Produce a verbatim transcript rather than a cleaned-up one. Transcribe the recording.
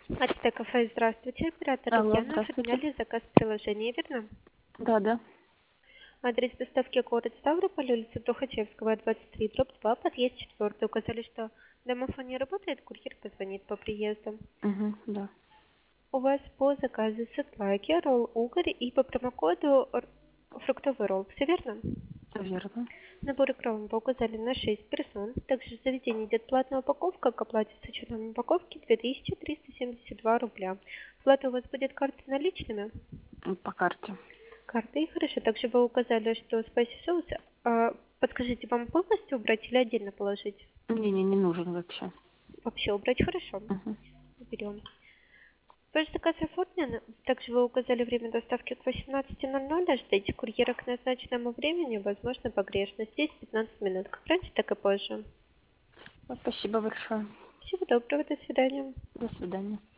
АЧТ кафе, здравствуйте. Оператор Алло, Татьяна, здравствуйте. оформляли заказ в приложении, верно? Да, да. Адрес доставки город Ставрополь, улица Тухачевского, двадцать три, дробь два, подъезд четвертый. Указали, что домофон не работает, курьер позвонит по приезду. Угу, да. У вас по заказу сытлаки, ролл угорь и по промокоду р- фруктовый ролл. Все верно? Все верно. Набор икром вы указали на шесть персон. Также в заведении идет платная упаковка. К оплате с учетом упаковки две тысячи триста семьдесят два рубля. Плата у вас будет картой наличными? М, По карте. Картой, хорошо. Также вы указали, что спайси соус. А, подскажите, вам полностью убрать или отдельно положить? Не, не, не нужен вообще. Вообще убрать, хорошо. Угу. Берем. Ваш заказ оформлен. Также вы указали время доставки к восемнадцати ноль ноль. Ожидайте курьера к назначенному времени. Возможно, погрешность. Здесь пятнадцать минут. Как раньше, так и позже. Спасибо большое. Всего доброго. До свидания. До свидания.